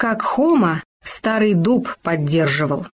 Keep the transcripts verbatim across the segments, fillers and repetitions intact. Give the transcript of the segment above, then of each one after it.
как Хома старый дуб поддерживал.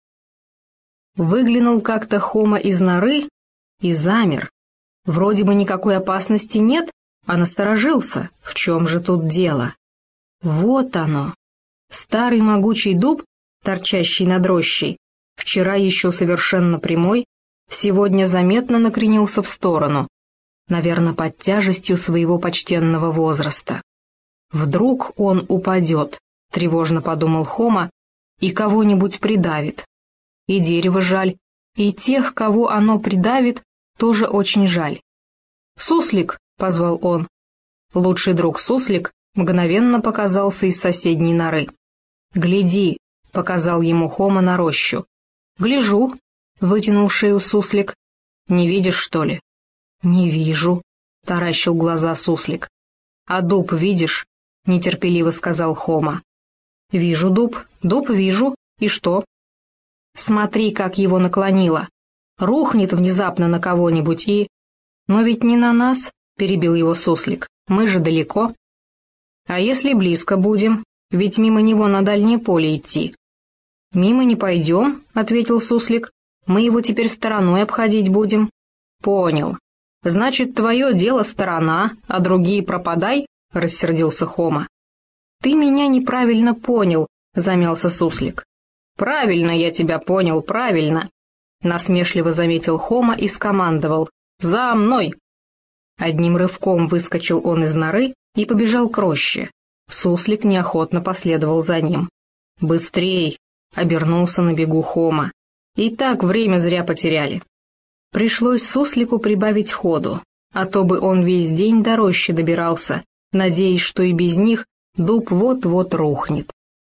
Выглянул как-то Хома из норы и замер. Вроде бы никакой опасности нет, а насторожился. В чем же тут дело? Вот оно. Старый могучий дуб, торчащий над рощей, вчера еще совершенно прямой, сегодня заметно накренился в сторону, наверное, под тяжестью своего почтенного возраста. Вдруг он упадет, тревожно подумал Хома, и кого-нибудь придавит. И дерево жаль, и тех, кого оно придавит, тоже очень жаль. «Суслик!» — позвал он. Лучший друг Суслик мгновенно показался из соседней норы. «Гляди!» — показал ему Хома на рощу. «Гляжу!» — вытянул шею Суслик. «Не видишь, что ли?» «Не вижу», — таращил глаза Суслик. «А дуб видишь?» — нетерпеливо сказал Хома. «Вижу дуб, дуб вижу. И что?» «Смотри, как его наклонило. Рухнет внезапно на кого-нибудь и...» «Но ведь не на нас», — перебил его Суслик. «Мы же далеко». «А если близко будем? Ведь мимо него на дальнее поле идти». «Мимо не пойдем», — ответил Суслик. «Мы его теперь стороной обходить будем». «Понял. Значит, твое дело сторона, а другие пропадай», — рассердился Хома. «Ты меня неправильно понял», — замялся Суслик. «Правильно я тебя понял, правильно», — насмешливо заметил Хома и скомандовал. «За мной!» Одним рывком выскочил он из норы и побежал к роще. Суслик неохотно последовал за ним. «Быстрей!» — обернулся на бегу Хома. «И так время зря потеряли». Пришлось Суслику прибавить ходу, а то бы он весь день до рощи добирался, надеясь, что и без них дуб вот-вот рухнет.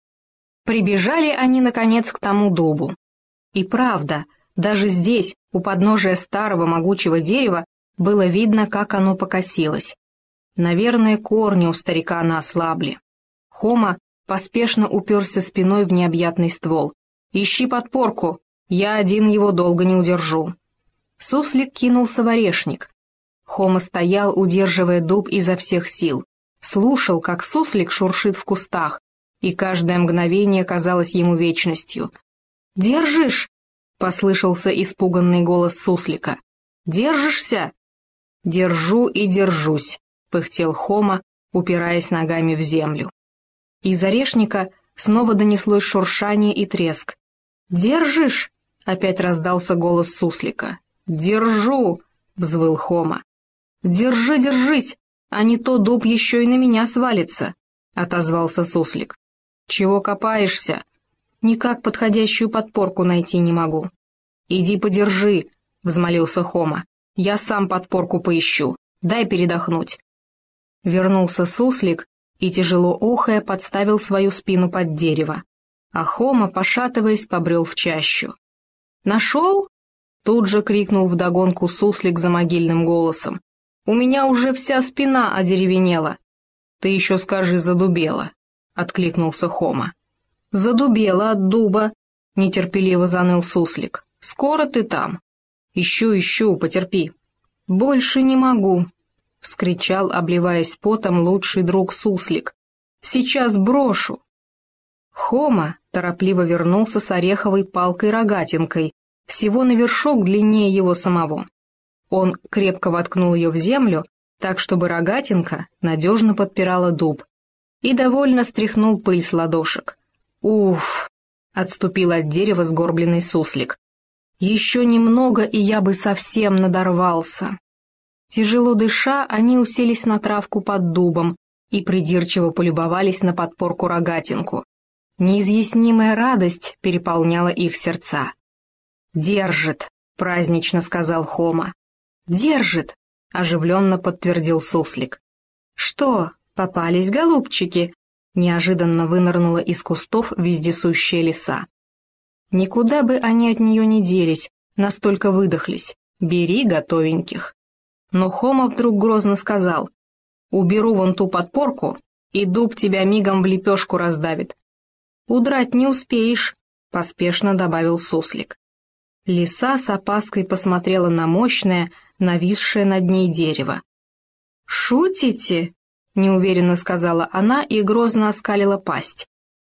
Прибежали они, наконец, к тому дубу. И правда, даже здесь, у подножия старого могучего дерева, было видно, как оно покосилось. Наверное, корни у старикана ослабли. Хома поспешно уперся спиной в необъятный ствол. «Ищи подпорку, я один его долго не удержу». Суслик кинулся в орешник. Хома стоял, удерживая дуб изо всех сил. Слушал, как Суслик шуршит в кустах, и каждое мгновение казалось ему вечностью. «Держишь?» — послышался испуганный голос Суслика. «Держишься?» «Держу и держусь», — пыхтел Хома, упираясь ногами в землю. Из орешника снова донеслось шуршание и треск. «Держишь?» — опять раздался голос Суслика. «Держу!» — взвыл Хома. «Держи, держись, а не то дуб еще и на меня свалится», — отозвался Суслик. «Чего копаешься? Никак подходящую подпорку найти не могу». «Иди подержи», — взмолился Хома. «Я сам подпорку поищу. Дай передохнуть». Вернулся Суслик и, тяжело охая, подставил свою спину под дерево. А Хома, пошатываясь, побрел в чащу. «Нашел?» — тут же крикнул вдогонку Суслик за могильным голосом. «У меня уже вся спина одеревенела». «Ты еще скажи, задубела», — откликнулся Хома. «Задубела от дуба», — нетерпеливо заныл Суслик. «Скоро ты там?» «Ищу, ищу, потерпи». «Больше не могу», — вскричал, обливаясь потом, лучший друг Суслик. «Сейчас брошу». Хома торопливо вернулся с ореховой палкой-рогатинкой, всего на вершок длиннее его самого. Он крепко воткнул ее в землю, так, чтобы рогатинка надежно подпирала дуб, и довольно стряхнул пыль с ладошек. «Уф!» — отступил от дерева сгорбленный Суслик. «Еще немного, и я бы совсем надорвался». Тяжело дыша, они уселись на травку под дубом и придирчиво полюбовались на подпорку-рогатинку. Неизъяснимая радость переполняла их сердца. «Держит», — празднично сказал Хома. «Держит», — оживленно подтвердил Суслик. «Что, попались голубчики?» — неожиданно вынырнула из кустов вездесущая лиса. Никуда бы они от нее не делись, настолько выдохлись. Бери готовеньких. Но Хома вдруг грозно сказал: «Уберу вон ту подпорку, и дуб тебя мигом в лепешку раздавит». «Удрать не успеешь», — поспешно добавил Суслик. Лиса с опаской посмотрела на мощное, нависшее над ней дерево. «Шутите?» — неуверенно сказала она и грозно оскалила пасть.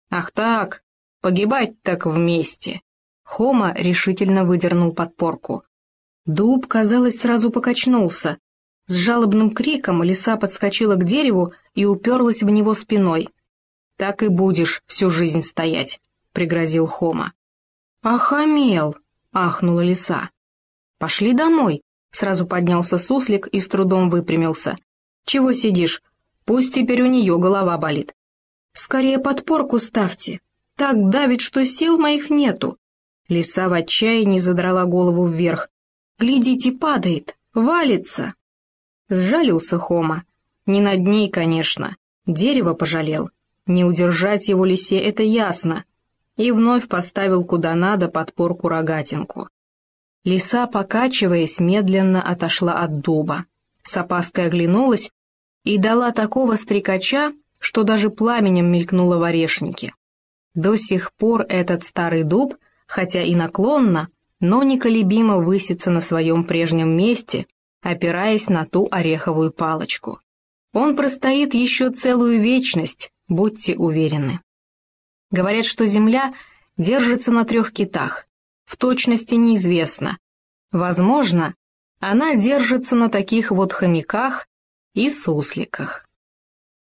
«Ах так, погибать так вместе!» Хома решительно выдернул подпорку. Дуб, казалось, сразу покачнулся. С жалобным криком лиса подскочила к дереву и уперлась в него спиной. «Так и будешь всю жизнь стоять», — пригрозил Хома. «Охамел!» — ахнула лиса. «Пошли домой», — сразу поднялся суслик и с трудом выпрямился. «Чего сидишь? Пусть теперь у нее голова болит». «Скорее подпорку ставьте. Так давит, что сил моих нету». Лиса в отчаянии задрала голову вверх. «Глядите, падает, валится». Сжалился Хома. Не над ней, конечно. Дерево пожалел. Не удержать его лисе, это ясно. И вновь поставил куда надо подпорку-рогатинку. Лиса, покачиваясь, медленно отошла от дуба. С опаской оглянулась и дала такого стрекача, что даже пламенем мелькнуло в орешнике. До сих пор этот старый дуб, хотя и наклонно, но неколебимо высится на своем прежнем месте, опираясь на ту ореховую палочку. Он простоит еще целую вечность, будьте уверены. Говорят, что земля держится на трех китах. В точности неизвестно. Возможно, она держится на таких вот хомяках и сусликах.